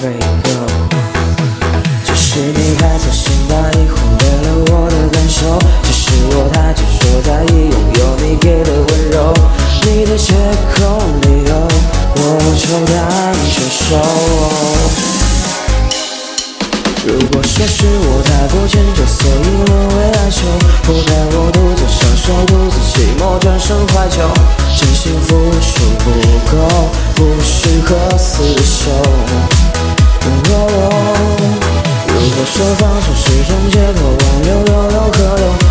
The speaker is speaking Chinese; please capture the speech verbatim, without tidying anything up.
Let it go。 只是你还在先把疑忽略了我的感受，只是我太执着在意拥有你给的温柔，你的借口理由我就当接受。如果说是我太过迁就，所以沦为哀求，活该我独自享受，独自寂寞，转身怀旧，真心付出不够，不适合厮守。哦，如果说放手是种借口，挽留又有何用？